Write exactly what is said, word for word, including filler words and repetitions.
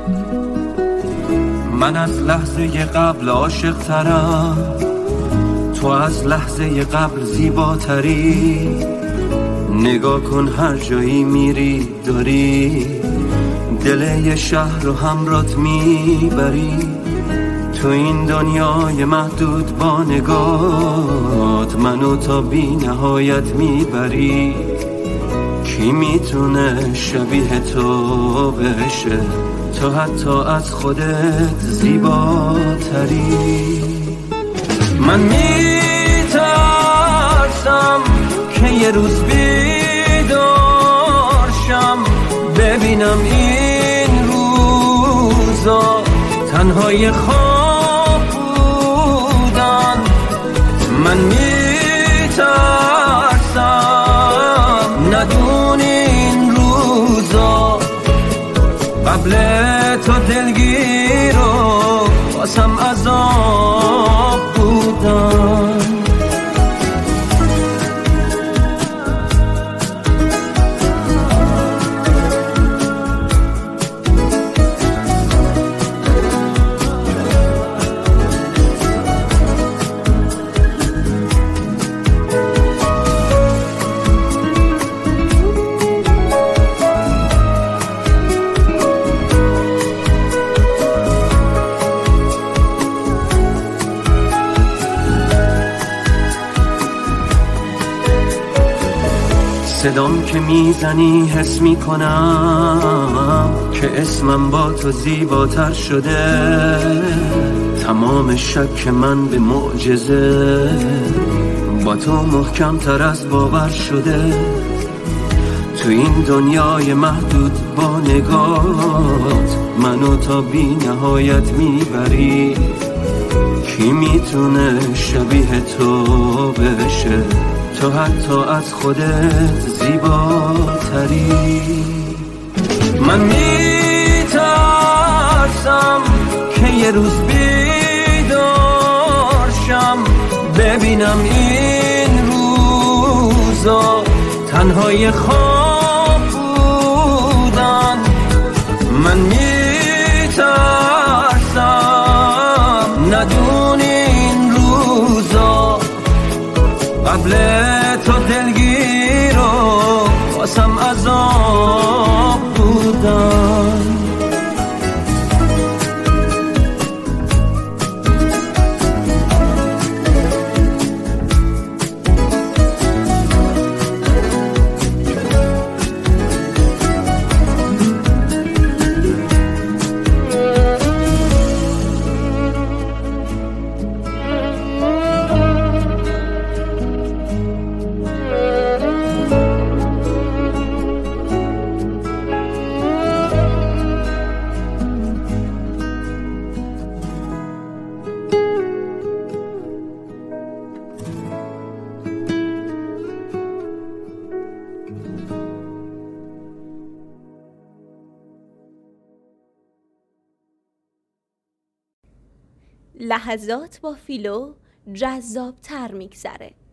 من از لحظه قبل عاشق ترم، تو از لحظه قبل زیباتری. نگاه کن هر جایی میری داری دل یه شهر رو همرات میبری. تو این دنیای محدود با نگات منو تا بی نهایت میبری. کی میتونه شبیه تو بشه، تو حتی از خودت زیباتری. من میترسم که یه روز بیدار شم ببینم این روزا تنهای خواب بودن. من میترسم ندونی این روزا قبل تو دلگیر و واسم عذاب بودن. صدام که میزنی حس میکنم که اسمم با تو زیباتر شده. تمام شک من به معجزه با تو محکم تر از باور شده. تو این دنیای محدود با نگات منو تا بی نهایت میبری. کی میتونه شبیه تو بشه، تو حتی از خودت زیباتری. من میترسم که یه روز بیدار شم ببینم این روزا تنهای خواب بودن. من میترسم ندونی این روزا قبل تو دلگیر و واسم عذاب بودن. لحظات با فیلو جذاب تر میگذره.